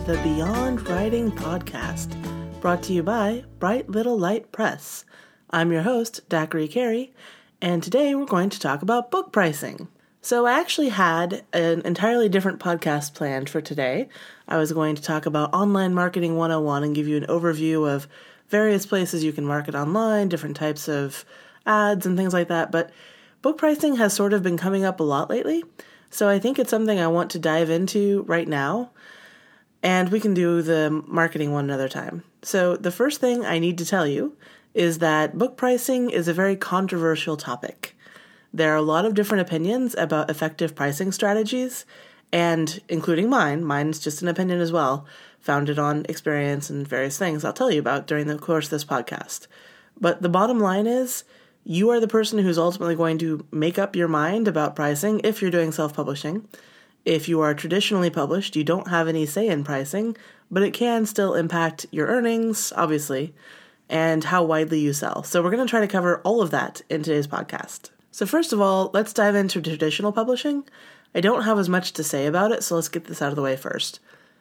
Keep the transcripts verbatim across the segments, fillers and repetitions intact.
the Beyond Writing Podcast, brought to you by Bright Little Light Press. I'm your host, Daiquiri Carey, and today we're going to talk about book pricing. So I actually had an entirely different podcast planned for today. I was going to talk about Online Marketing one oh one and give you an overview of various places you can market online, different types of ads and things like that, but book pricing has sort of been coming up a lot lately, so I think it's something I want to dive into right now, and we can do the marketing one another time. So the first thing I need to tell you is that book pricing is a very controversial topic. There are a lot of different opinions about effective pricing strategies, and including mine, mine's just an opinion as well, founded on experience and various things I'll tell you about during the course of this podcast. But the bottom line is, you are the person who's ultimately going to make up your mind about pricing if you're doing self-publishing. If you are traditionally published, you don't have any say in pricing, but it can still impact your earnings, obviously, and how widely you sell. So we're going to try to cover all of that in today's podcast. So first of all, let's dive into traditional publishing. I don't have as much to say about it, so let's get this out of the way first.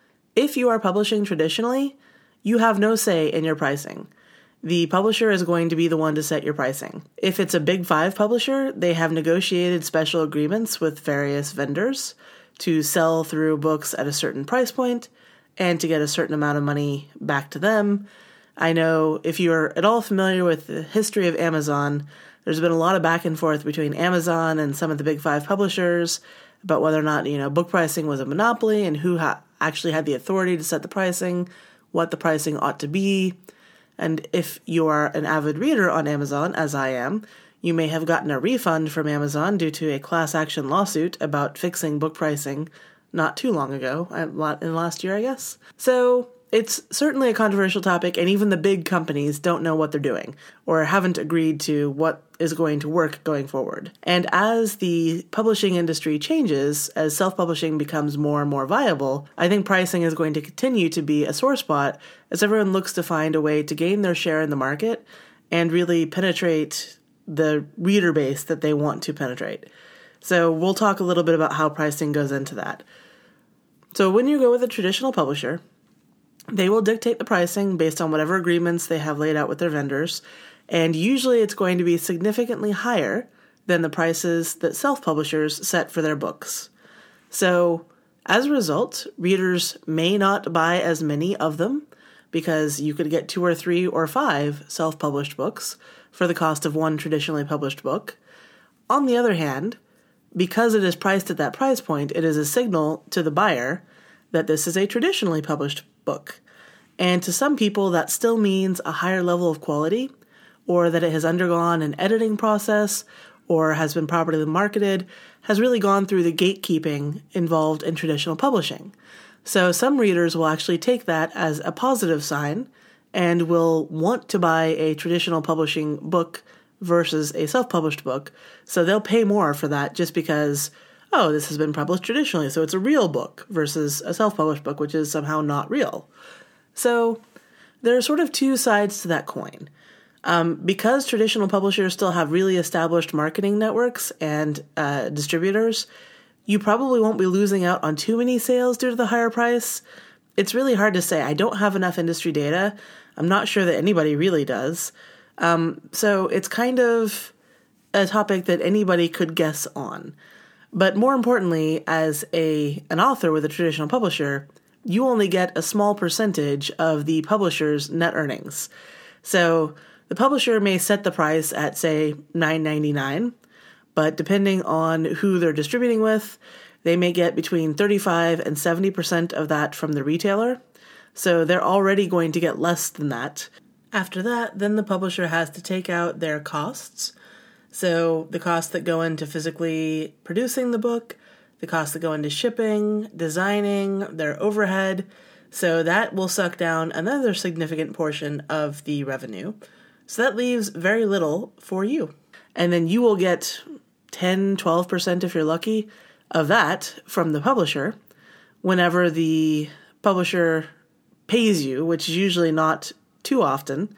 If you are publishing traditionally, you have no say in your pricing. The publisher is going to be the one to set your pricing. If it's a big five publisher, they have negotiated special agreements with various vendors to sell through books at a certain price point and to get a certain amount of money back to them. I know if you're at all familiar with the history of Amazon, there's been a lot of back and forth between Amazon and some of the big five publishers about whether or not, you know, book pricing was a monopoly and who ha- actually had the authority to set the pricing, what the pricing ought to be. And if you are an avid reader on Amazon, as I am, you may have gotten a refund from Amazon due to a class action lawsuit about fixing book pricing not too long ago, in last year, I guess. So it's certainly a controversial topic, and even the big companies don't know what they're doing or haven't agreed to what is going to work going forward. And as the publishing industry changes, as self-publishing becomes more and more viable, I think pricing is going to continue to be a sore spot as everyone looks to find a way to gain their share in the market and really penetrate the reader base that they want to penetrate. So we'll talk a little bit about how pricing goes into that. So when you go with a traditional publisher, they will dictate the pricing based on whatever agreements they have laid out with their vendors, and usually it's going to be significantly higher than the prices that self-publishers set for their books. So, as a result, readers may not buy as many of them because you could get two or three or five self-published books for the cost of one traditionally published book. On the other hand, because it is priced at that price point, it is a signal to the buyer that this is a traditionally published book. And to some people, that still means a higher level of quality, or that it has undergone an editing process, or has been properly marketed, has really gone through the gatekeeping involved in traditional publishing. So some readers will actually take that as a positive sign and will want to buy a traditional publishing book versus a self-published book. So they'll pay more for that just because, oh, this has been published traditionally, so it's a real book versus a self-published book, which is somehow not real. So there are sort of two sides to that coin. Um, because traditional publishers still have really established marketing networks and uh, distributors, you probably won't be losing out on too many sales due to the higher price. It's really hard to say. I don't have enough industry data. I'm not sure that anybody really does. Um, so it's kind of a topic that anybody could guess on. But more importantly, as a an author with a traditional publisher, you only get a small percentage of the publisher's net earnings. So the publisher may set the price at, say, nine ninety-nine, but depending on who they're distributing with, they may get between thirty-five and seventy percent of that from the retailer. So they're already going to get less than that. After that, then the publisher has to take out their costs. So the costs that go into physically producing the book, the costs that go into shipping, designing, their overhead. So that will suck down another significant portion of the revenue. So that leaves very little for you. And then you will get ten, twelve percent if you're lucky of that from the publisher whenever the publisher pays you, which is usually not too often.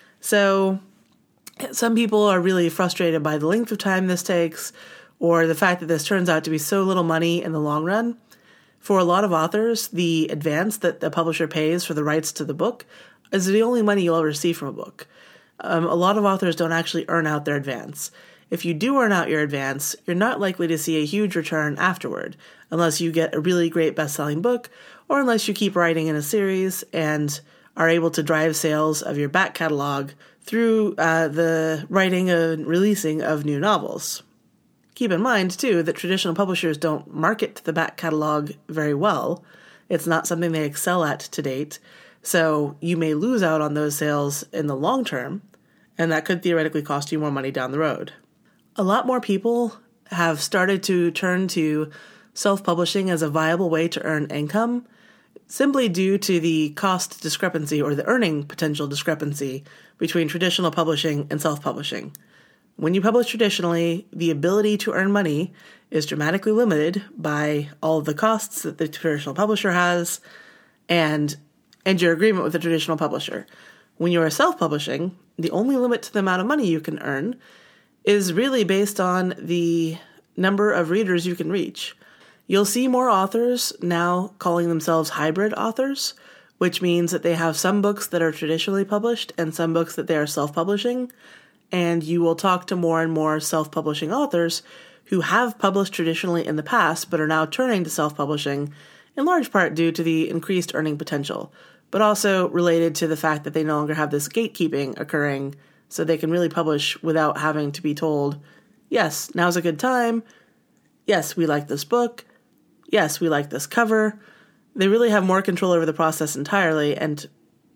So some people are really frustrated by the length of time this takes or the fact that this turns out to be so little money in the long run. For a lot of authors, the advance that the publisher pays for the rights to the book is the only money you'll ever receive from a book. Um, a lot of authors don't actually earn out their advance. If you do earn out your advance, you're not likely to see a huge return afterward, unless you get a really great best-selling book, or unless you keep writing in a series and are able to drive sales of your back catalog through uh, the writing and releasing of new novels. Keep in mind, too, that traditional publishers don't market the back catalog very well. It's not something they excel at to date, so you may lose out on those sales in the long term, and that could theoretically cost you more money down the road. A lot more people have started to turn to self-publishing as a viable way to earn income, simply due to the cost discrepancy or the earning potential discrepancy between traditional publishing and self-publishing. When you publish traditionally, the ability to earn money is dramatically limited by all of the costs that the traditional publisher has and, and your agreement with the traditional publisher. When you are self-publishing, the only limit to the amount of money you can earn is really based on the number of readers you can reach. You'll see more authors now calling themselves hybrid authors, which means that they have some books that are traditionally published and some books that they are self-publishing, and you will talk to more and more self-publishing authors who have published traditionally in the past but are now turning to self-publishing, in large part due to the increased earning potential, but also related to the fact that they no longer have this gatekeeping occurring, so they can really publish without having to be told, yes, now's a good time, yes, we like this book, yes, we like this cover. They really have more control over the process entirely, and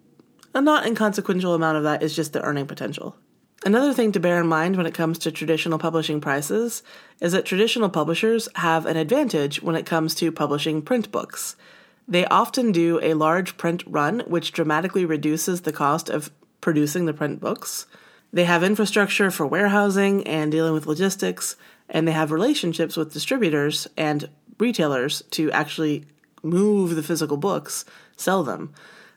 a not inconsequential amount of that is just the earning potential. Another thing to bear in mind when it comes to traditional publishing prices is that traditional publishers have an advantage when it comes to publishing print books. They often do a large print run, which dramatically reduces the cost of producing the print books. They have infrastructure for warehousing and dealing with logistics, and they have relationships with distributors and retailers to actually move the physical books, sell them.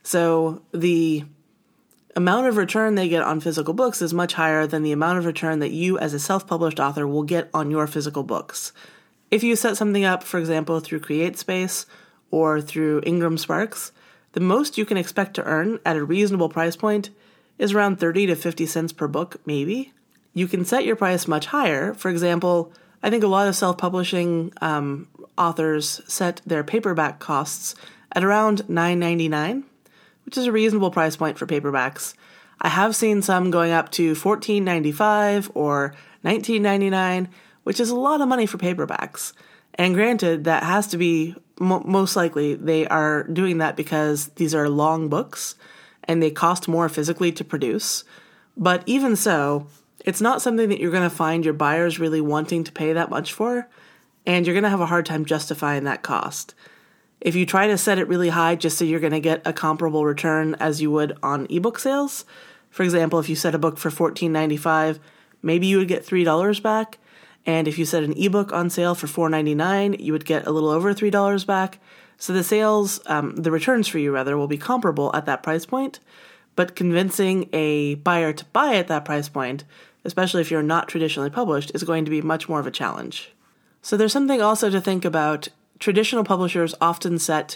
So the amount of return they get on physical books is much higher than the amount of return that you as a self-published author will get on your physical books. If you set something up, for example, through CreateSpace or through Ingram Sparks, the most you can expect to earn at a reasonable price point is around thirty to fifty cents per book, maybe. You can set your price much higher. For example, I think a lot of self-publishing um, authors set their paperback costs at around nine ninety-nine, which is a reasonable price point for paperbacks. I have seen some going up to fourteen ninety-five or nineteen ninety-nine, which is a lot of money for paperbacks. And granted, that has to be, mo- most likely, they are doing that because these are long books and they cost more physically to produce. But even so, it's not something that you're going to find your buyers really wanting to pay that much for, and you're going to have a hard time justifying that cost. If you try to set it really high just so you're going to get a comparable return as you would on ebook sales, for example, if you set a book for fourteen ninety-five, maybe you would get three dollars back, and if you set an ebook on sale for four ninety-nine, you would get a little over three dollars back. So the sales, um, the returns for you rather, will be comparable at that price point, but convincing a buyer to buy at that price point, especially if you're not traditionally published, is going to be much more of a challenge. So there's something also to think about. Traditional publishers often set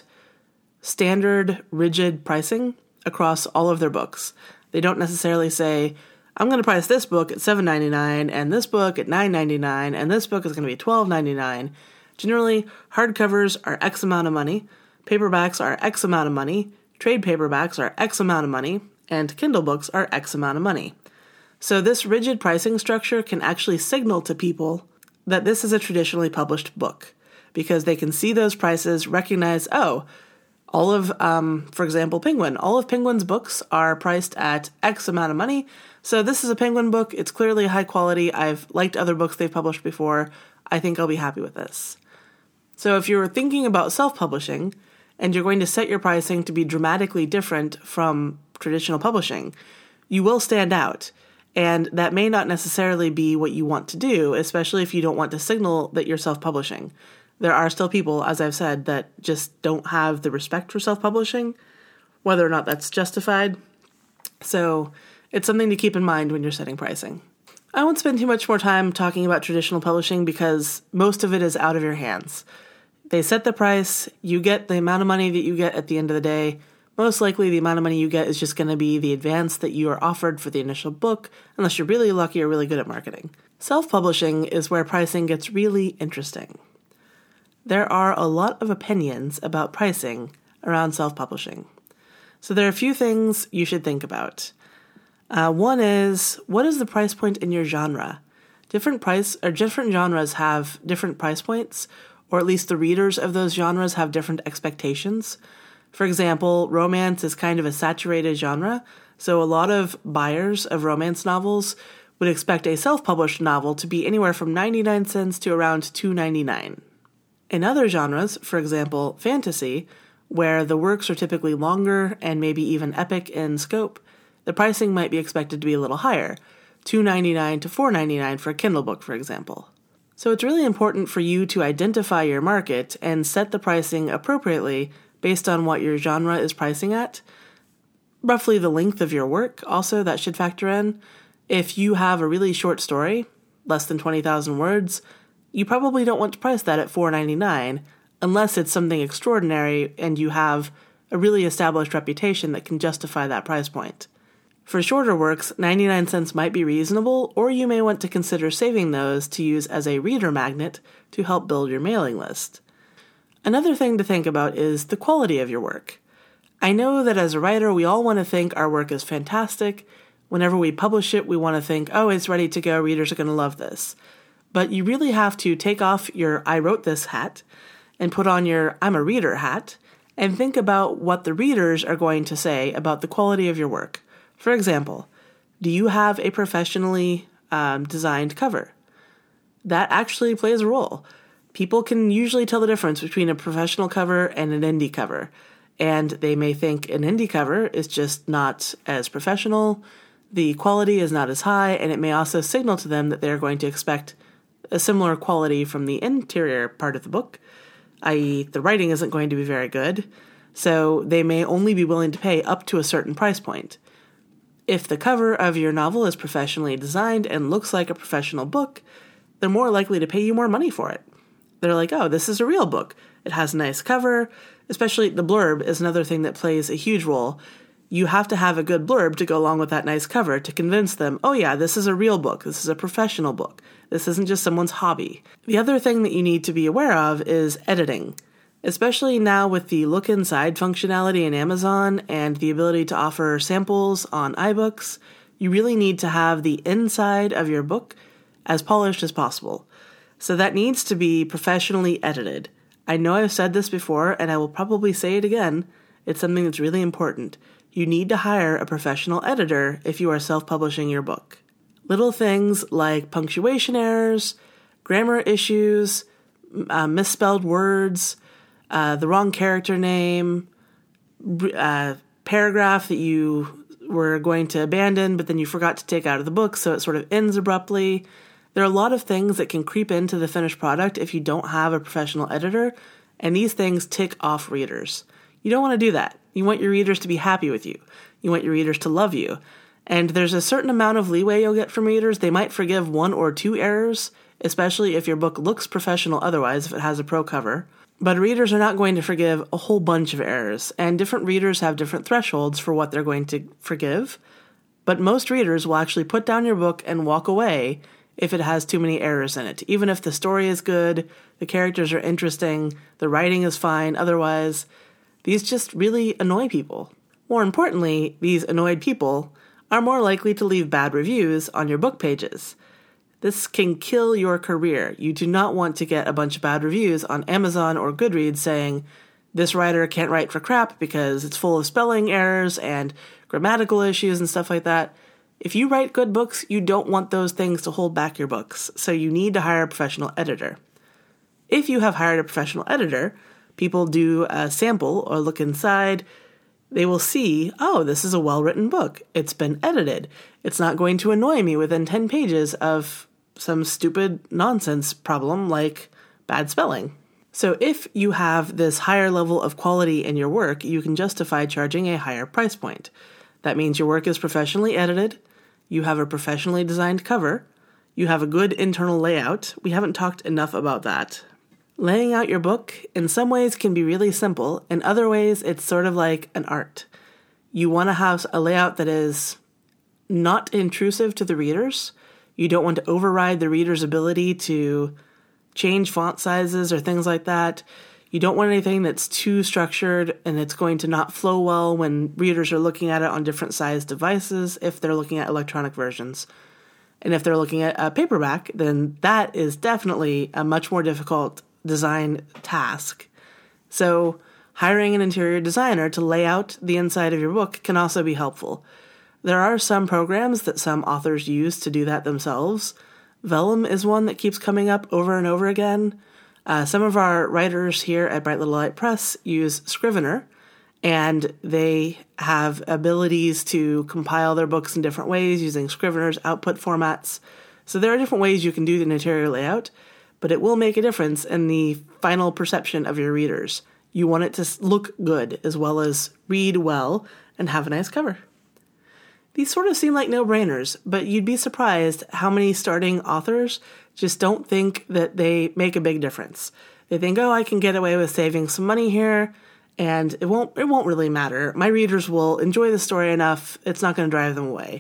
standard, rigid pricing across all of their books. They don't necessarily say, I'm going to price this book at seven ninety-nine, and this book at nine ninety-nine, and this book is going to be twelve ninety-nine. Generally, hardcovers are X amount of money, paperbacks are X amount of money, trade paperbacks are X amount of money, and Kindle books are X amount of money. So this rigid pricing structure can actually signal to people that this is a traditionally published book, because they can see those prices, recognize, oh, all of, um, for example, Penguin, all of Penguin's books are priced at X amount of money, so this is a Penguin book, it's clearly high quality, I've liked other books they've published before, I think I'll be happy with this. So if you're thinking about self-publishing, and you're going to set your pricing to be dramatically different from traditional publishing, you will stand out. And that may not necessarily be what you want to do, especially if you don't want to signal that you're self-publishing. There are still people, as I've said, that just don't have the respect for self-publishing, whether or not that's justified. So it's something to keep in mind when you're setting pricing. I won't spend too much more time talking about traditional publishing because most of it is out of your hands. They set the price, you get the amount of money that you get at the end of the day. Most likely the amount of money you get is just going to be the advance that you are offered for the initial book, unless you're really lucky or really good at marketing. Self-publishing is where pricing gets really interesting. There are a lot of opinions about pricing around self-publishing. So there are a few things you should think about. Uh, one is, what is the price point in your genre? Different price or different genres have different price points, or at least the readers of those genres have different expectations. For example, romance is kind of a saturated genre, so a lot of buyers of romance novels would expect a self-published novel to be anywhere from ninety-nine cents to around two dollars and ninety-nine cents. In other genres, for example, fantasy, where the works are typically longer and maybe even epic in scope, the pricing might be expected to be a little higher, two dollars and ninety-nine cents to four dollars and ninety-nine cents for a Kindle book, for example. So it's really important for you to identify your market and set the pricing appropriately based on what your genre is pricing at. Roughly the length of your work, also, that should factor in. If you have a really short story, less than twenty thousand words, you probably don't want to price that at four dollars and ninety-nine cents unless it's something extraordinary and you have a really established reputation that can justify that price point. For shorter works, ninety-nine cents might be reasonable, or you may want to consider saving those to use as a reader magnet to help build your mailing list. Another thing to think about is the quality of your work. I know that as a writer, we all want to think our work is fantastic. Whenever we publish it, we want to think, oh, it's ready to go, readers are going to love this. But you really have to take off your I wrote this hat and put on your I'm a reader hat and think about what the readers are going to say about the quality of your work. For example, do you have a professionally um, designed cover? That actually plays a role. People can usually tell the difference between a professional cover and an indie cover, and they may think an indie cover is just not as professional, the quality is not as high, and it may also signal to them that they're going to expect a similar quality from the interior part of the book, that is the writing isn't going to be very good, so they may only be willing to pay up to a certain price point. If the cover of your novel is professionally designed and looks like a professional book, they're more likely to pay you more money for it. They're like, oh, this is a real book. It has a nice cover, especially the blurb is another thing that plays a huge role. You have to have a good blurb to go along with that nice cover to convince them, oh yeah, this is a real book. This is a professional book. This isn't just someone's hobby. The other thing that you need to be aware of is editing. Especially now with the look inside functionality in Amazon and the ability to offer samples on iBooks, you really need to have the inside of your book as polished as possible. So that needs to be professionally edited. I know I've said this before, and I will probably say it again. It's something that's really important. You need to hire a professional editor if you are self-publishing your book. Little things like punctuation errors, grammar issues, uh, misspelled words, uh, the wrong character name, uh, paragraph that you were going to abandon, but then you forgot to take out of the book, so it sort of ends abruptly. There are a lot of things that can creep into the finished product if you don't have a professional editor, and these things tick off readers. You don't want to do that. You want your readers to be happy with you. You want your readers to love you. And there's a certain amount of leeway you'll get from readers. They might forgive one or two errors, especially if your book looks professional otherwise, if it has a pro cover. But readers are not going to forgive a whole bunch of errors, and different readers have different thresholds for what they're going to forgive. But most readers will actually put down your book and walk away if it has too many errors in it. Even if the story is good, the characters are interesting, the writing is fine, otherwise, these just really annoy people. More importantly, these annoyed people are more likely to leave bad reviews on your book pages. This can kill your career. You do not want to get a bunch of bad reviews on Amazon or Goodreads saying, this writer can't write for crap because it's full of spelling errors and grammatical issues and stuff like that. If you write good books, you don't want those things to hold back your books, so you need to hire a professional editor. If you have hired a professional editor, people do a sample or look inside. They will see, oh, this is a well-written book. It's been edited. It's not going to annoy me within ten pages of some stupid nonsense problem like bad spelling. So if you have this higher level of quality in your work, you can justify charging a higher price point. That means your work is professionally edited, you have a professionally designed cover, you have a good internal layout. We haven't talked enough about that. Laying out your book in some ways can be really simple. In other ways, it's sort of like an art. You want to have a layout that is not intrusive to the readers. You don't want to override the reader's ability to change font sizes or things like that. You don't want anything that's too structured and it's going to not flow well when readers are looking at it on different sized devices if they're looking at electronic versions. And if they're looking at a paperback, then that is definitely a much more difficult design task. So hiring an interior designer to lay out the inside of your book can also be helpful. There are some programs that some authors use to do that themselves. Vellum is one that keeps coming up over and over again. Uh, some of our writers here at Bright Little Light Press use Scrivener, and they have abilities to compile their books in different ways using Scrivener's output formats. So there are different ways you can do the interior layout, but it will make a difference in the final perception of your readers. You want it to look good as well as read well and have a nice cover. These sort of seem like no-brainers, but you'd be surprised how many starting authors just don't think that they make a big difference. They think, oh, I can get away with saving some money here, and it won't it won't really matter. My readers will enjoy the story enough, it's not going to drive them away.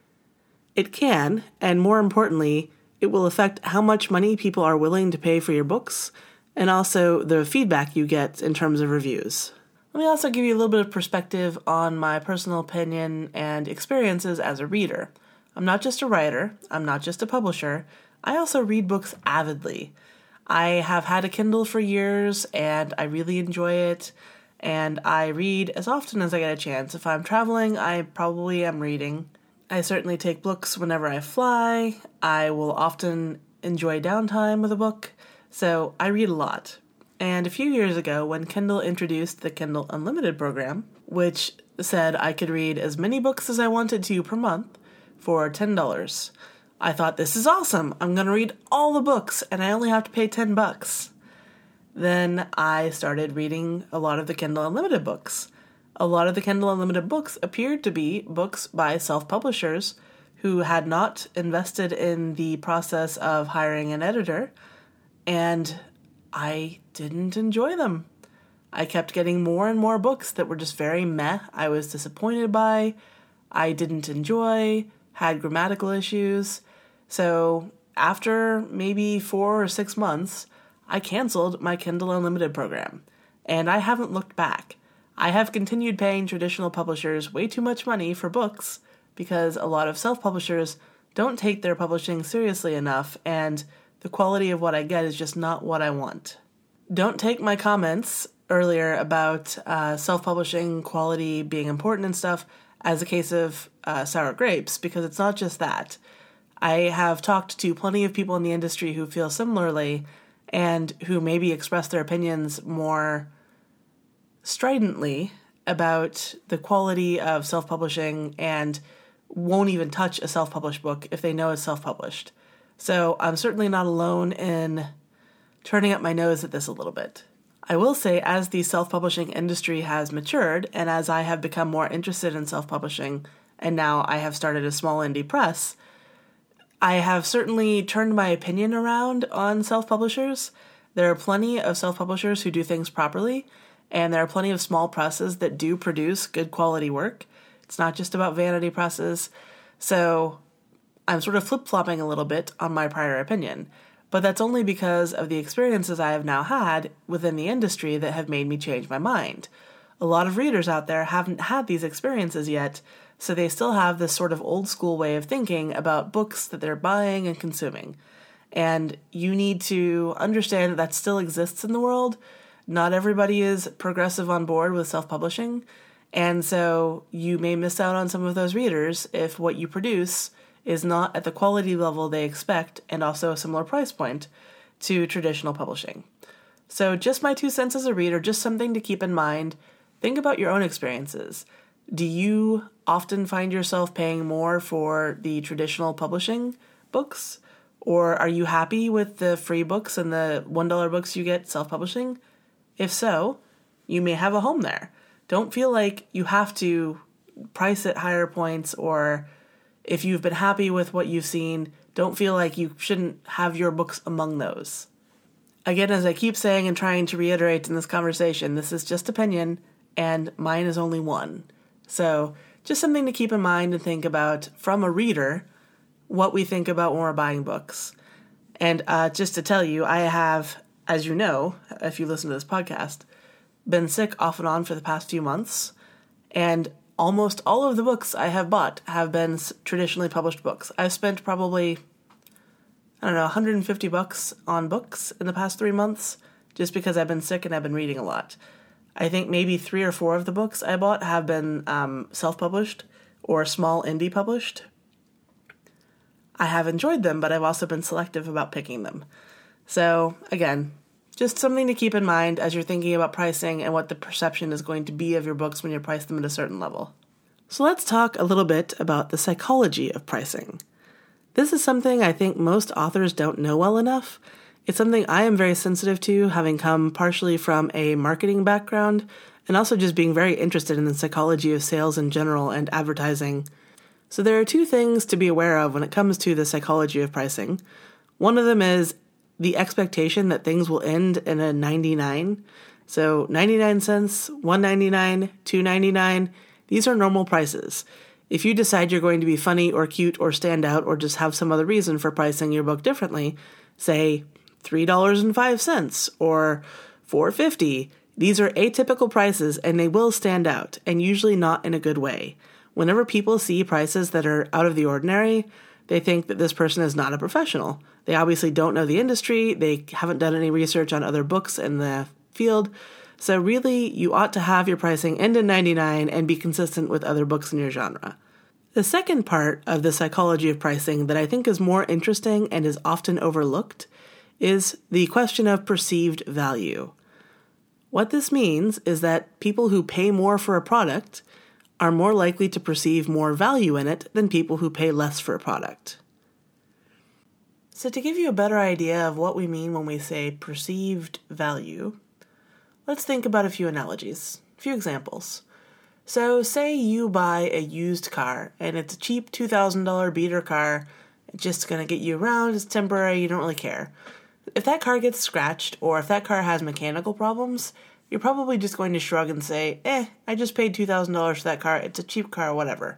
It can, and more importantly, it will affect how much money people are willing to pay for your books, and also the feedback you get in terms of reviews. Let me also give you a little bit of perspective on my personal opinion and experiences as a reader. I'm not just a writer, I'm not just a publisher, I also read books avidly. I have had a Kindle for years, and I really enjoy it, and I read as often as I get a chance. If I'm traveling, I probably am reading. I certainly take books whenever I fly. I will often enjoy downtime with a book, so I read a lot. And a few years ago, when Kindle introduced the Kindle Unlimited program, which said I could read as many books as I wanted to per month for ten dollars, I thought, this is awesome. I'm going to read all the books, and I only have to pay ten bucks. Then I started reading a lot of the Kindle Unlimited books. A lot of the Kindle Unlimited books appeared to be books by self-publishers who had not invested in the process of hiring an editor, and I didn't enjoy them. I kept getting more and more books that were just very meh. I was disappointed by, I didn't enjoy, had grammatical issues. So after maybe four or six months, I canceled my Kindle Unlimited program, and I haven't looked back. I have continued paying traditional publishers way too much money for books because a lot of self-publishers don't take their publishing seriously enough, and the quality of what I get is just not what I want. Don't take my comments earlier about uh, self-publishing quality being important and stuff as a case of uh, sour grapes, because it's not just that. I have talked to plenty of people in the industry who feel similarly and who maybe express their opinions more stridently about the quality of self-publishing and won't even touch a self-published book if they know it's self-published. So I'm certainly not alone in turning up my nose at this a little bit. I will say, as the self-publishing industry has matured, and as I have become more interested in self-publishing, and now I have started a small indie press, I have certainly turned my opinion around on self-publishers. There are plenty of self-publishers who do things properly, and there are plenty of small presses that do produce good quality work. It's not just about vanity presses. So I'm sort of flip-flopping a little bit on my prior opinion. But that's only because of the experiences I have now had within the industry that have made me change my mind. A lot of readers out there haven't had these experiences yet, so they still have this sort of old school way of thinking about books that they're buying and consuming. And you need to understand that that still exists in the world. Not everybody is progressive on board with self-publishing, and so you may miss out on some of those readers if what you produce is not at the quality level they expect and also a similar price point to traditional publishing. So just my two cents as a reader, just something to keep in mind. Think about your own experiences. Do you often find yourself paying more for the traditional publishing books? Or are you happy with the free books and the one dollar books you get self-publishing? If so, you may have a home there. Don't feel like you have to price at higher points, or if you've been happy with what you've seen, don't feel like you shouldn't have your books among those. Again, as I keep saying and trying to reiterate in this conversation, this is just opinion, and mine is only one. So just something to keep in mind and think about from a reader, what we think about when we're buying books. And uh, just to tell you, I have, as you know, if you listen to this podcast, been sick off and on for the past few months, and almost all of the books I have bought have been traditionally published books. I've spent probably, I don't know, one hundred fifty bucks on books in the past three months, just because I've been sick and I've been reading a lot. I think maybe three or four of the books I bought have been um, self-published or small indie published. I have enjoyed them, but I've also been selective about picking them. So, again, just something to keep in mind as you're thinking about pricing and what the perception is going to be of your books when you price them at a certain level. So let's talk a little bit about the psychology of pricing. This is something I think most authors don't know well enough. It's something I am very sensitive to, having come partially from a marketing background and also just being very interested in the psychology of sales in general and advertising. So there are two things to be aware of when it comes to the psychology of pricing. One of them is the expectation that things will end in a ninety-nine. So ninety-nine cents, one ninety-nine, two ninety-nine, these are normal prices. If you decide you're going to be funny or cute or stand out or just have some other reason for pricing your book differently, say three dollars and five cents or four dollars and fifty cents, these are atypical prices and they will stand out, and usually not in a good way. Whenever people see prices that are out of the ordinary, they think that this person is not a professional. They obviously don't know the industry. They haven't done any research on other books in the field. So really, you ought to have your pricing end in ninety-nine and be consistent with other books in your genre. The second part of the psychology of pricing that I think is more interesting and is often overlooked is the question of perceived value. What this means is that people who pay more for a product are more likely to perceive more value in it than people who pay less for a product. So to give you a better idea of what we mean when we say perceived value, let's think about a few analogies, a few examples. So say you buy a used car, and it's a cheap two thousand dollars beater car, it's just going to get you around, it's temporary, you don't really care. If that car gets scratched, or if that car has mechanical problems, you're probably just going to shrug and say, eh, I just paid two thousand dollars for that car, it's a cheap car, whatever.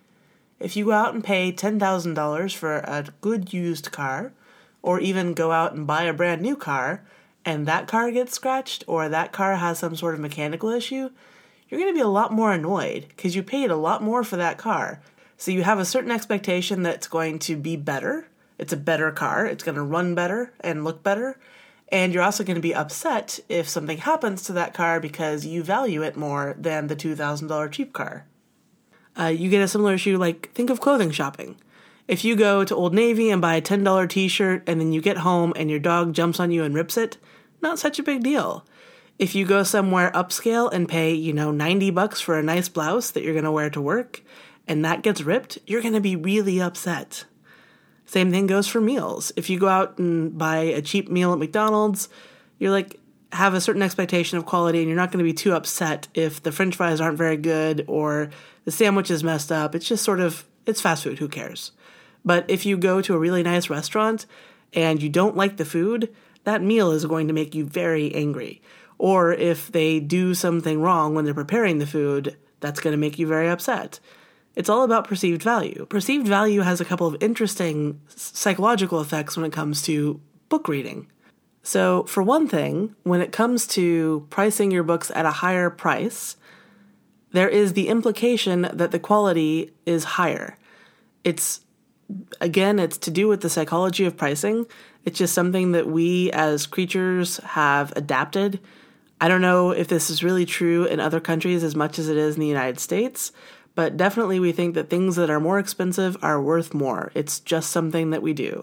If you go out and pay ten thousand dollars for a good used car, or even go out and buy a brand new car, and that car gets scratched, or that car has some sort of mechanical issue, you're going to be a lot more annoyed because you paid a lot more for that car. So you have a certain expectation that it's going to be better. It's a better car. It's going to run better and look better. And you're also going to be upset if something happens to that car because you value it more than the two thousand dollars cheap car. Uh, you get a similar issue, like think of clothing shopping. If you go to Old Navy and buy a ten dollars t-shirt and then you get home and your dog jumps on you and rips it, not such a big deal. If you go somewhere upscale and pay, you know, ninety bucks for a nice blouse that you're going to wear to work, and that gets ripped, you're going to be really upset. Same thing goes for meals. If you go out and buy a cheap meal at McDonald's, you're like, have a certain expectation of quality, and you're not going to be too upset if the French fries aren't very good or the sandwich is messed up. It's just sort of, it's fast food, who cares? But if you go to a really nice restaurant and you don't like the food, that meal is going to make you very angry. Or if they do something wrong when they're preparing the food, that's going to make you very upset. It's all about perceived value. Perceived value has a couple of interesting psychological effects when it comes to book reading. So for one thing, when it comes to pricing your books at a higher price, there is the implication that the quality is higher. It's, again, it's to do with the psychology of pricing. It's just something that we as creatures have adapted. I don't know if this is really true in other countries as much as it is in the United States, but definitely we think that things that are more expensive are worth more. It's just something that we do.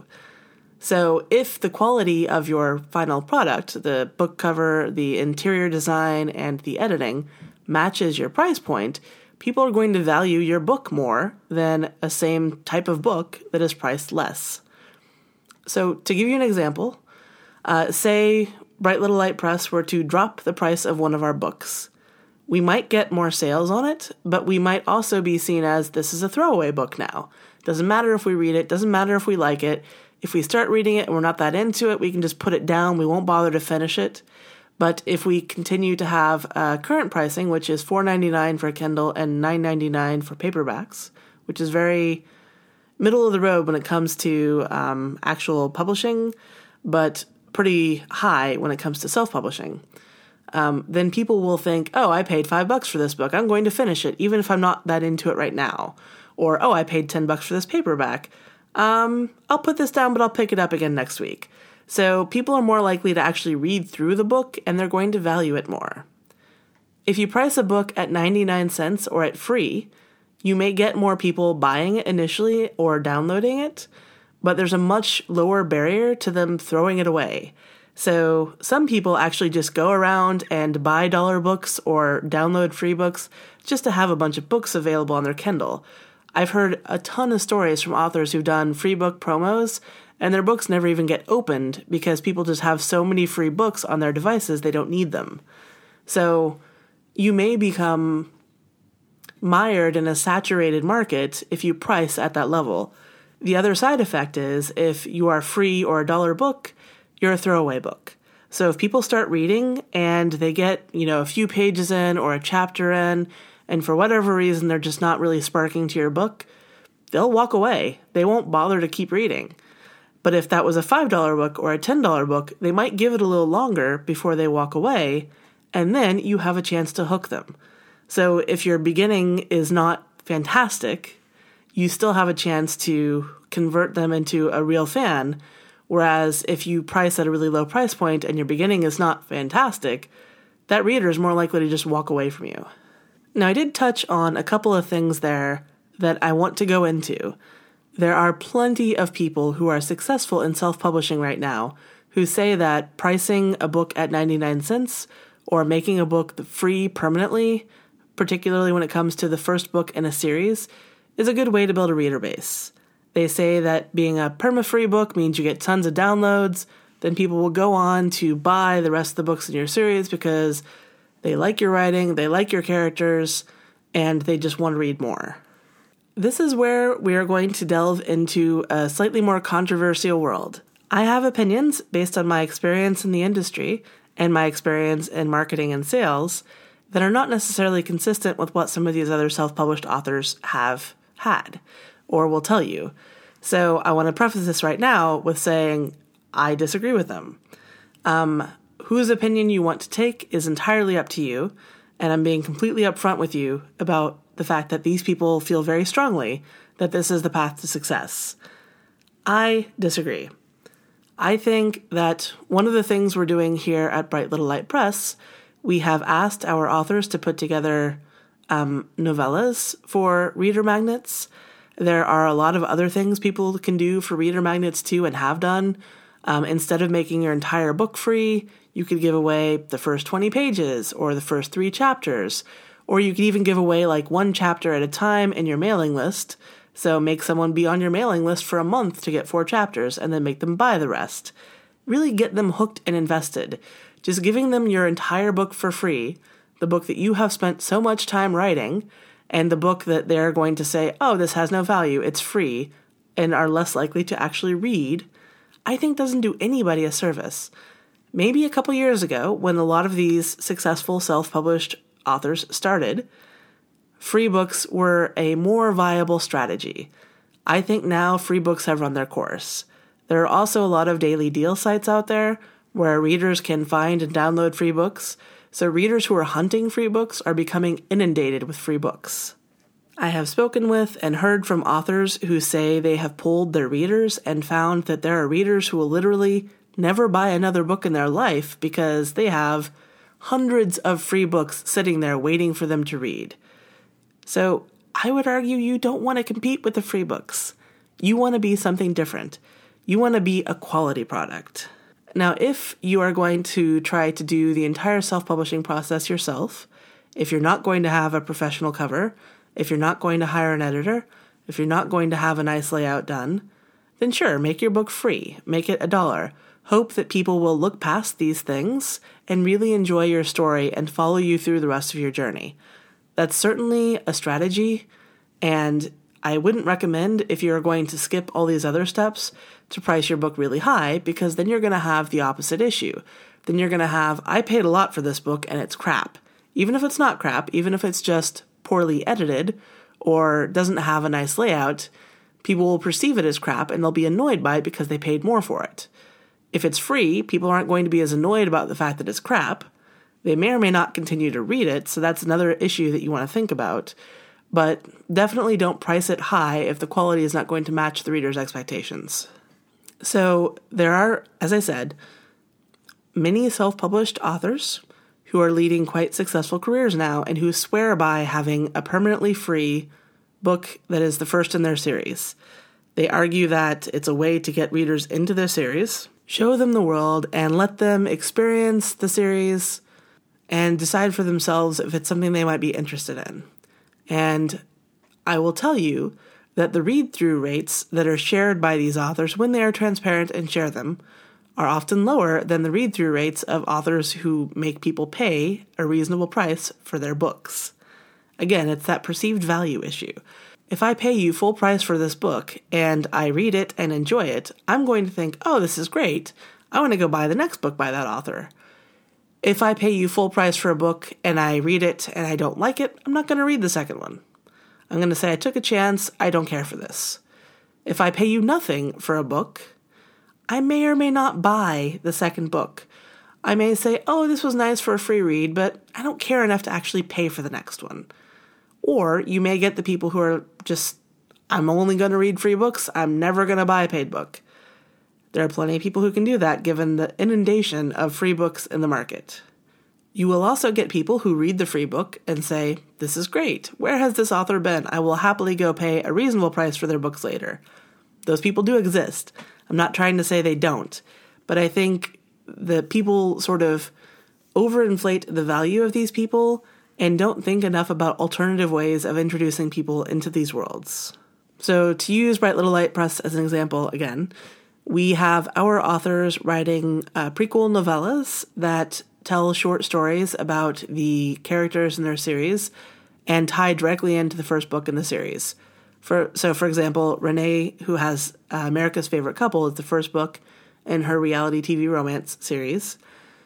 So if the quality of your final product, the book cover, the interior design, and the editing matches your price point, people are going to value your book more than a same type of book that is priced less. So to give you an example, uh, say Bright Little Light Press were to drop the price of one of our books. We might get more sales on it, but we might also be seen as this is a throwaway book now. Doesn't matter if we read it, doesn't matter if we like it, If we start reading it and we're not that into it, we can just put it down. We won't bother to finish it. But if we continue to have uh, current pricing, which is four dollars and ninety-nine cents for a Kindle and nine dollars and ninety-nine cents for paperbacks, which is very middle of the road when it comes to um, actual publishing, but pretty high when it comes to self-publishing, um, then people will think, oh, I paid five bucks for this book. I'm going to finish it, even if I'm not that into it right now. Or, oh, I paid ten bucks for this paperback. Um, I'll put this down, but I'll pick it up again next week. So people are more likely to actually read through the book, and they're going to value it more. If you price a book at ninety-nine cents or at free, you may get more people buying it initially or downloading it, but there's a much lower barrier to them throwing it away. So some people actually just go around and buy dollar books or download free books just to have a bunch of books available on their Kindle. I've heard a ton of stories from authors who've done free book promos, and their books never even get opened because people just have so many free books on their devices they don't need them. So you may become mired in a saturated market if you price at that level. The other side effect is if you are free or a dollar book, you're a throwaway book. So if people start reading and they get, you know, a few pages in or a chapter in, and for whatever reason they're just not really sparking to your book, they'll walk away. They won't bother to keep reading. But if that was a five dollar book or a ten dollar book, they might give it a little longer before they walk away, and then you have a chance to hook them. So if your beginning is not fantastic, you still have a chance to convert them into a real fan, whereas if you price at a really low price point and your beginning is not fantastic, that reader is more likely to just walk away from you. Now, I did touch on a couple of things there that I want to go into. There are plenty of people who are successful in self-publishing right now who say that pricing a book at ninety-nine cents or making a book free permanently, particularly when it comes to the first book in a series, is a good way to build a reader base. They say that being a perma-free book means you get tons of downloads, then people will go on to buy the rest of the books in your series because they like your writing, they like your characters, and they just want to read more. This is where we are going to delve into a slightly more controversial world. I have opinions based on my experience in the industry and my experience in marketing and sales that are not necessarily consistent with what some of these other self-published authors have had or will tell you. So I want to preface this right now with saying I disagree with them. Um, whose opinion you want to take is entirely up to you, and I'm being completely upfront with you about the fact that these people feel very strongly that this is the path to success. I disagree. I think that one of the things we're doing here at Bright Little Light Press, we have asked our authors to put together um, novellas for reader magnets. There are a lot of other things people can do for reader magnets too and have done. Um, instead of making your entire book free, you could give away the first twenty pages or the first three chapters. Or you could even give away like one chapter at a time in your mailing list. So make someone be on your mailing list for a month to get four chapters and then make them buy the rest. Really get them hooked and invested. Just giving them your entire book for free, the book that you have spent so much time writing, and the book that they're going to say, oh, this has no value, it's free, and are less likely to actually read, I think doesn't do anybody a service. Maybe a couple years ago, when a lot of these successful self-published authors started, free books were a more viable strategy. I think now free books have run their course. There are also a lot of daily deal sites out there where readers can find and download free books, so readers who are hunting free books are becoming inundated with free books. I have spoken with and heard from authors who say they have polled their readers and found that there are readers who will literally never buy another book in their life because they have hundreds of free books sitting there waiting for them to read. So I would argue you don't want to compete with the free books. You want to be something different. You want to be a quality product. Now, if you are going to try to do the entire self-publishing process yourself, if you're not going to have a professional cover, if you're not going to hire an editor, if you're not going to have a nice layout done, then sure, make your book free. Make it a dollar. Hope that people will look past these things and really enjoy your story and follow you through the rest of your journey. That's certainly a strategy, and I wouldn't recommend, if you're going to skip all these other steps, to price your book really high, because then you're going to have the opposite issue. Then you're going to have, I paid a lot for this book and it's crap. Even if it's not crap, even if it's just poorly edited or doesn't have a nice layout, people will perceive it as crap and they'll be annoyed by it because they paid more for it. If it's free, people aren't going to be as annoyed about the fact that it's crap. They may or may not continue to read it, so that's another issue that you want to think about. But definitely don't price it high if the quality is not going to match the reader's expectations. So there are, as I said, many self-published authors who are leading quite successful careers now and who swear by having a permanently free book that is the first in their series. They argue that it's a way to get readers into their series, show them the world, and let them experience the series and decide for themselves if it's something they might be interested in. And I will tell you that the read-through rates that are shared by these authors when they are transparent and share them are often lower than the read-through rates of authors who make people pay a reasonable price for their books. Again, it's that perceived value issue. If I pay you full price for this book and I read it and enjoy it, I'm going to think, oh, this is great. I want to go buy the next book by that author. If I pay you full price for a book and I read it and I don't like it, I'm not going to read the second one. I'm going to say I took a chance, I don't care for this. If I pay you nothing for a book, I may or may not buy the second book. I may say, oh, this was nice for a free read, but I don't care enough to actually pay for the next one. Or you may get the people who are just, I'm only going to read free books, I'm never going to buy a paid book. There are plenty of people who can do that given the inundation of free books in the market. You will also get people who read the free book and say, this is great. Where has this author been? I will happily go pay a reasonable price for their books later. Those people do exist. I'm not trying to say they don't, but I think that people sort of overinflate the value of these people and don't think enough about alternative ways of introducing people into these worlds. So to use Bright Little Light Press as an example again, we have our authors writing uh, prequel novellas that tell short stories about the characters in their series and tie directly into the first book in the series. For So, for example, Renee, who has uh, America's Favorite Couple, is the first book in her reality T V romance series.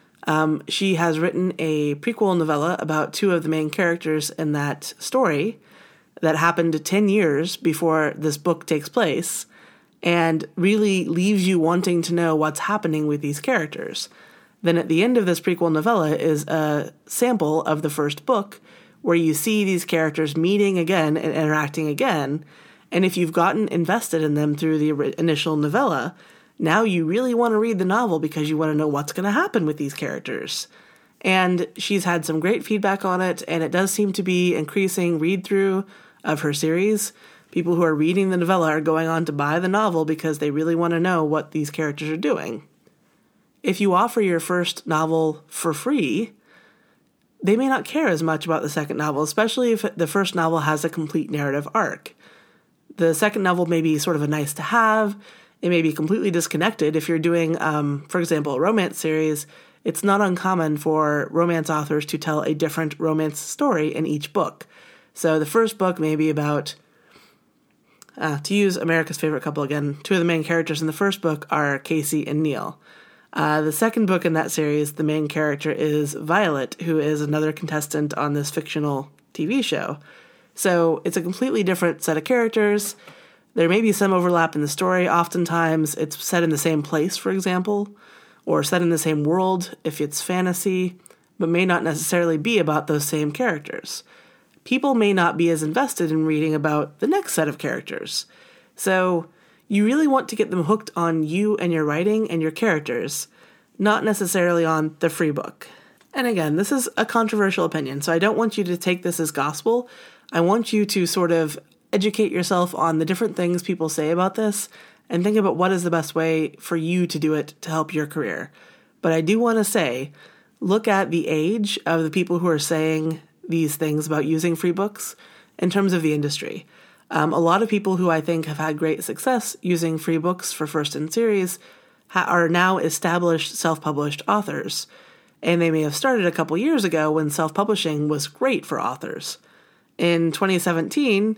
Um, she has written a prequel novella about two of the main characters in that story that happened ten years before this book takes place and really leaves you wanting to know what's happening with these characters. Then at the end of this prequel novella is a sample of the first book where you see these characters meeting again and interacting again. And if you've gotten invested in them through the initial novella, now you really want to read the novel because you want to know what's going to happen with these characters. And she's had some great feedback on it, and it does seem to be increasing read-through of her series. People who are reading the novella are going on to buy the novel because they really want to know what these characters are doing. If you offer your first novel for free, they may not care as much about the second novel, especially if the first novel has a complete narrative arc. The second novel may be sort of a nice to have. It may be completely disconnected. If you're doing, um, for example, a romance series, it's not uncommon for romance authors to tell a different romance story in each book. So the first book may be about, uh, to use America's Favorite Couple again, two of the main characters in the first book are Casey and Neil. Uh, the second book in that series, the main character is Violet, who is another contestant on this fictional T V show. So it's a completely different set of characters. There may be some overlap in the story. Oftentimes it's set in the same place, for example, or set in the same world if it's fantasy, but may not necessarily be about those same characters. People may not be as invested in reading about the next set of characters. So you really want to get them hooked on you and your writing and your characters, not necessarily on the free book. And again, this is a controversial opinion, so I don't want you to take this as gospel. I want you to sort of educate yourself on the different things people say about this and think about what is the best way for you to do it to help your career. But I do want to say, look at the age of the people who are saying these things about using free books in terms of the industry. Um, a lot of people who I think have had great success using free books for first in series ha- are now established self-published authors. And they may have started a couple years ago when self-publishing was great for authors. In twenty seventeen,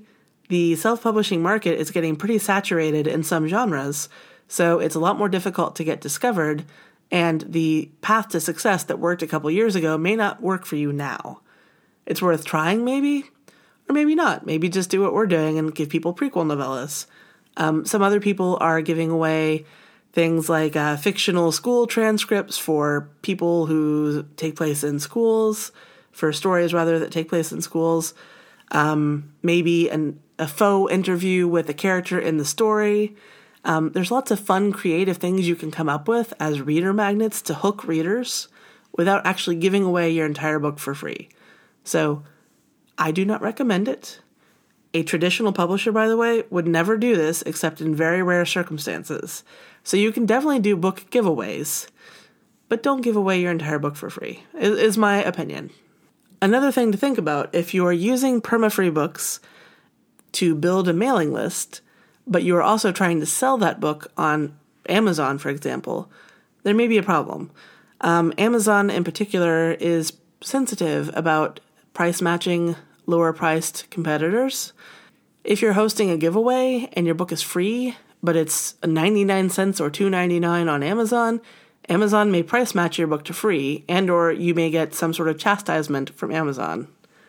the self-publishing market is getting pretty saturated in some genres, so it's a lot more difficult to get discovered, and the path to success that worked a couple years ago may not work for you now. It's worth trying, maybe, or maybe not. Maybe just do what we're doing and give people prequel novellas. Um, some other people are giving away things like uh, fictional school transcripts for people who take place in schools, for stories, rather, that take place in schools. Um, maybe an, a faux interview with a character in the story. Um, there's lots of fun, creative things you can come up with as reader magnets to hook readers without actually giving away your entire book for free. So I do not recommend it. A traditional publisher, by the way, would never do this except in very rare circumstances. So you can definitely do book giveaways, but don't give away your entire book for free, is my opinion. Another thing to think about, if you are using perma-free books to build a mailing list, but you are also trying to sell that book on Amazon, for example, there may be a problem. Um, Amazon in particular is sensitive about price matching lower-priced competitors. If you're hosting a giveaway and your book is free, but it's ninety-nine cents or two ninety-nine on Amazon, Amazon may price match your book to free, and or you may get some sort of chastisement from Amazon.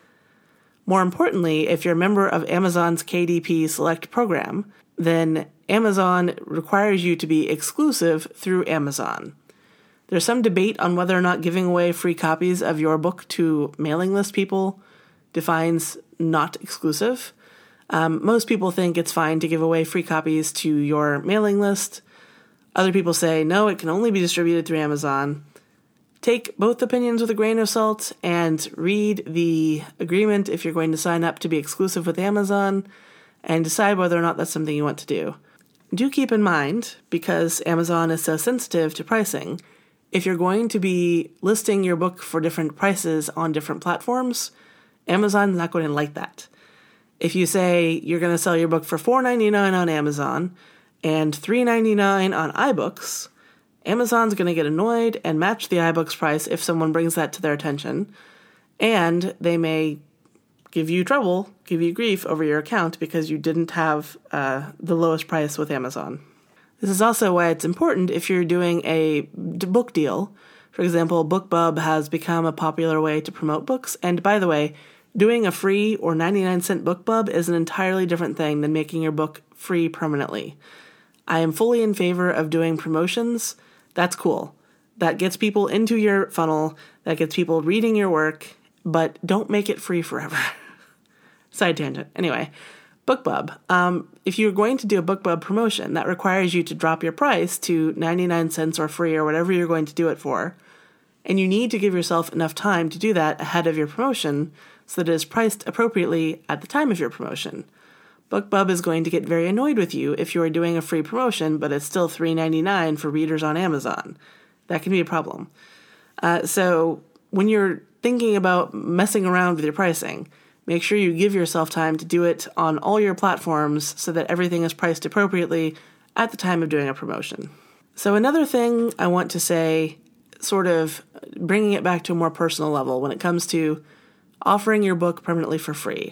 More importantly, if you're a member of Amazon's K D P Select program, then Amazon requires you to be exclusive through Amazon. There's some debate on whether or not giving away free copies of your book to mailing list people defines not exclusive. Um, most people think it's fine to give away free copies to your mailing list. Other people say, no, it can only be distributed through Amazon. Take both opinions with a grain of salt and read the agreement if you're going to sign up to be exclusive with Amazon and decide whether or not that's something you want to do. Do keep in mind, because Amazon is so sensitive to pricing, if you're going to be listing your book for different prices on different platforms, Amazon's not going to like that. If you say you're going to sell your book for four ninety-nine on Amazon and three ninety-nine on iBooks, Amazon's going to get annoyed and match the iBooks price if someone brings that to their attention, and they may give you trouble, give you grief over your account because you didn't have uh, the lowest price with Amazon. This is also why it's important if you're doing a book deal. For example, BookBub has become a popular way to promote books, and by the way, doing a free or ninety-nine cent BookBub is an entirely different thing than making your book free permanently. I am fully in favor of doing promotions. That's cool. That gets people into your funnel, that gets people reading your work, but don't make it free forever. Side tangent. Anyway, BookBub. Um, if you're going to do a BookBub promotion, that requires you to drop your price to ninety-nine cents or free or whatever you're going to do it for, and you need to give yourself enough time to do that ahead of your promotion so that it is priced appropriately at the time of your promotion. BookBub is going to get very annoyed with you if you are doing a free promotion, but it's still three ninety-nine for readers on Amazon. That can be a problem. Uh, so when you're thinking about messing around with your pricing, make sure you give yourself time to do it on all your platforms so that everything is priced appropriately at the time of doing a promotion. So another thing I want to say, sort of bringing it back to a more personal level when it comes to offering your book permanently for free.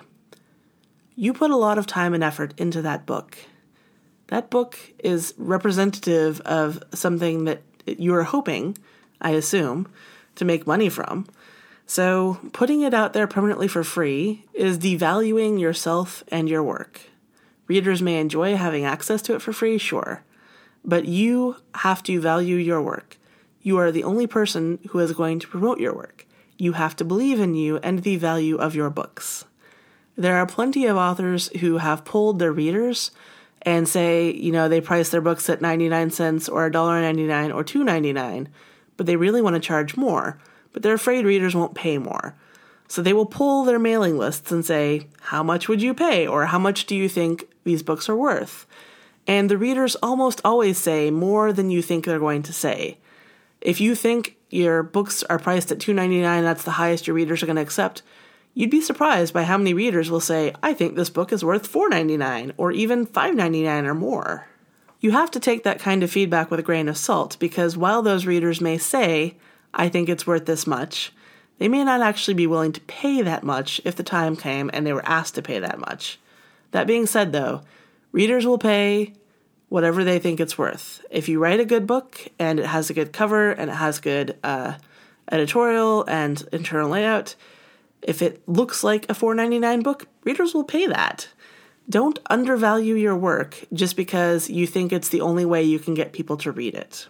You put a lot of time and effort into that book. That book is representative of something that you're hoping, I assume, to make money from. So putting it out there permanently for free is devaluing yourself and your work. Readers may enjoy having access to it for free, sure, but you have to value your work. You are the only person who is going to promote your work. You have to believe in you and the value of your books. There are plenty of authors who have polled their readers and say, you know, they price their books at ninety-nine cents or one dollar ninety-nine or two ninety-nine, but they really want to charge more, but they're afraid readers won't pay more. So they will pull their mailing lists and say, how much would you pay? Or how much do you think these books are worth? And the readers almost always say more than you think they're going to say. If you think your books are priced at two ninety-nine, that's the highest your readers are going to accept, you'd be surprised by how many readers will say, I think this book is worth four ninety-nine or even five ninety-nine or more. You have to take that kind of feedback with a grain of salt, because while those readers may say, I think it's worth this much, they may not actually be willing to pay that much if the time came and they were asked to pay that much. That being said, though, readers will pay whatever they think it's worth. If you write a good book and it has a good cover and it has good uh, editorial and internal layout, if it looks like a four ninety-nine book, readers will pay that. Don't undervalue your work just because you think it's the only way you can get people to read it.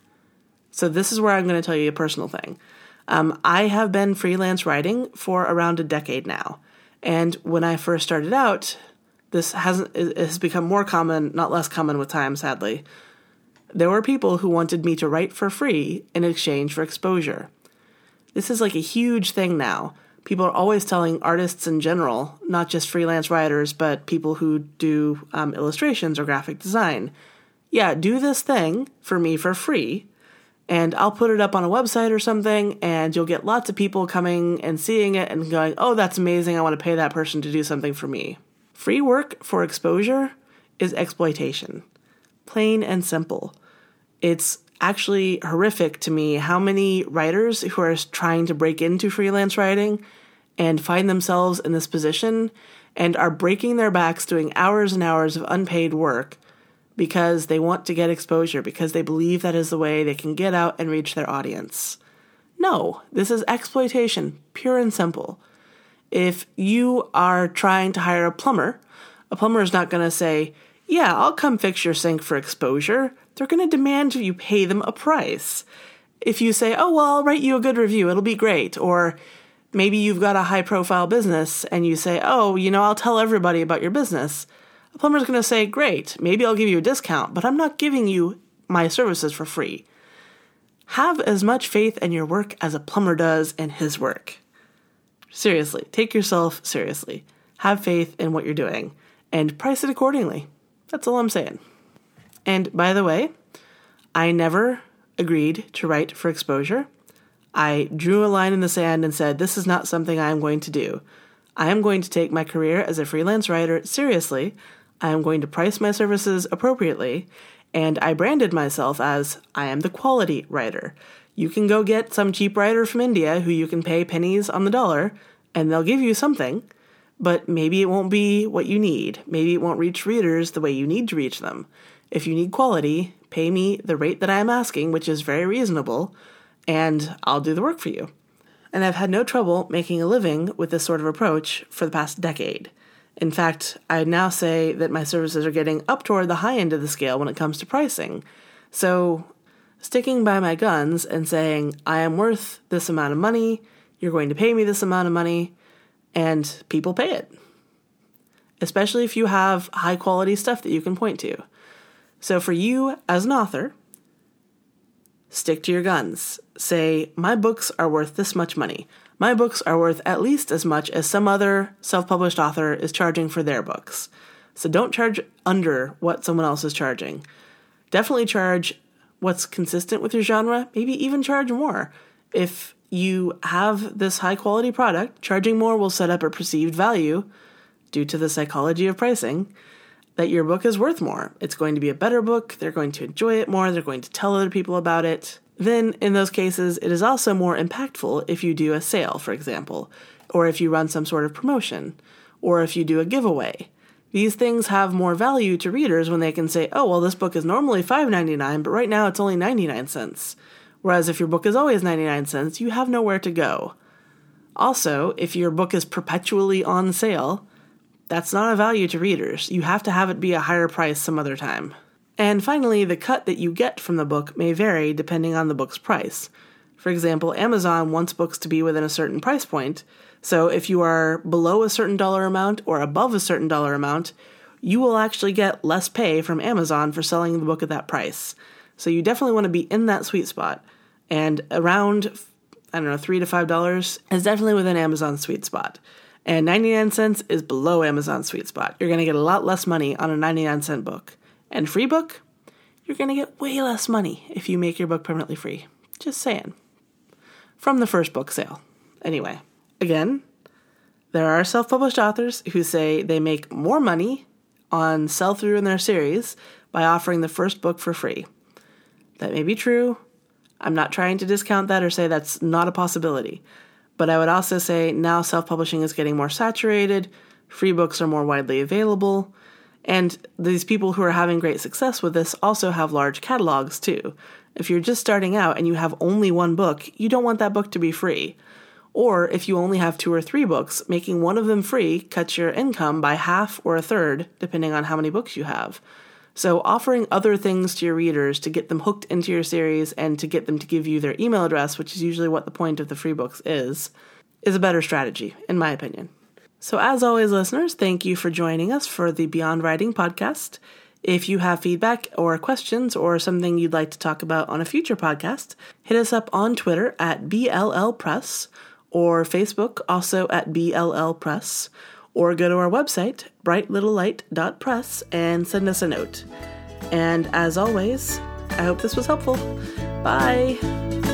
So this is where I'm going to tell you a personal thing. Um, I have been freelance writing for around a decade now. And when I first started out, this hasn't it has become more common, not less common with time, sadly. There were people who wanted me to write for free in exchange for exposure. This is like a huge thing now. People are always telling artists in general, not just freelance writers, but people who do um, illustrations or graphic design, yeah, do this thing for me for free, and I'll put it up on a website or something, and you'll get lots of people coming and seeing it and going, oh, that's amazing, I want to pay that person to do something for me. Free work for exposure is exploitation. Plain and simple. It's actually horrific to me how many writers who are trying to break into freelance writing and find themselves in this position and are breaking their backs doing hours and hours of unpaid work because they want to get exposure, because they believe that is the way they can get out and reach their audience. No, this is exploitation, pure and simple. If you are trying to hire a plumber, a plumber is not going to say, yeah, I'll come fix your sink for exposure. They're going to demand you pay them a price. If you say, oh, well, I'll write you a good review, it'll be great. Or maybe you've got a high-profile business and you say, oh, you know, I'll tell everybody about your business. A plumber's going to say, great, maybe I'll give you a discount, but I'm not giving you my services for free. Have as much faith in your work as a plumber does in his work. Seriously, take yourself seriously. Have faith in what you're doing and price it accordingly. That's all I'm saying. And by the way, I never agreed to write for exposure. I drew a line in the sand and said, this is not something I am going to do. I am going to take my career as a freelance writer seriously. I am going to price my services appropriately. And I branded myself as, I am the quality writer. You can go get some cheap writer from India who you can pay pennies on the dollar, and they'll give you something. But maybe it won't be what you need. Maybe it won't reach readers the way you need to reach them. If you need quality, pay me the rate that I am asking, which is very reasonable, and I'll do the work for you. And I've had no trouble making a living with this sort of approach for the past decade. In fact, I now say that my services are getting up toward the high end of the scale when it comes to pricing. So sticking by my guns and saying, I am worth this amount of money, you're going to pay me this amount of money, and people pay it. Especially if you have high quality stuff that you can point to. So for you as an author, stick to your guns. Say, my books are worth this much money. My books are worth at least as much as some other self-published author is charging for their books. So don't charge under what someone else is charging. Definitely charge what's consistent with your genre, maybe even charge more. If you have this high-quality product, charging more will set up a perceived value, due to the psychology of pricing, that your book is worth more. It's going to be a better book, they're going to enjoy it more, they're going to tell other people about it. Then, in those cases, it is also more impactful if you do a sale, for example, or if you run some sort of promotion, or if you do a giveaway. These things have more value to readers when they can say, oh, well, this book is normally five ninety-nine, but right now it's only ninety-nine cents. Whereas if your book is always ninety-nine cents, you have nowhere to go. Also, if your book is perpetually on sale, that's not a value to readers. You have to have it be a higher price some other time. And finally, the cut that you get from the book may vary depending on the book's price. For example, Amazon wants books to be within a certain price point, so if you are below a certain dollar amount or above a certain dollar amount, you will actually get less pay from Amazon for selling the book at that price. So you definitely want to be in that sweet spot. And around, I don't know, three to five dollars is definitely within Amazon's sweet spot. And ninety-nine cents is below Amazon's sweet spot. You're going to get a lot less money on a ninety-nine cent book. And free book, you're going to get way less money if you make your book permanently free. Just saying. From the first book sale. Anyway, again, there are self-published authors who say they make more money on sell-through in their series by offering the first book for free. That may be true. I'm not trying to discount that or say that's not a possibility. But I would also say now self-publishing is getting more saturated, Free books are more widely available. And these people who are having great success with this also have large catalogs too. If you're just starting out and you have only one book, you don't want that book to be free. Or if you only have two or three books, making one of them free cuts your income by half or a third, depending on how many books you have. So offering other things to your readers to get them hooked into your series and to get them to give you their email address, which is usually what the point of the free books is, is a better strategy, in my opinion. So as always, listeners, thank you for joining us for the Beyond Writing podcast. If you have feedback or questions or something you'd like to talk about on a future podcast, hit us up on Twitter at B L L Press or Facebook also at B L L Press, or go to our website, bright little light dot press, and send us a note. And as always, I hope this was helpful. Bye!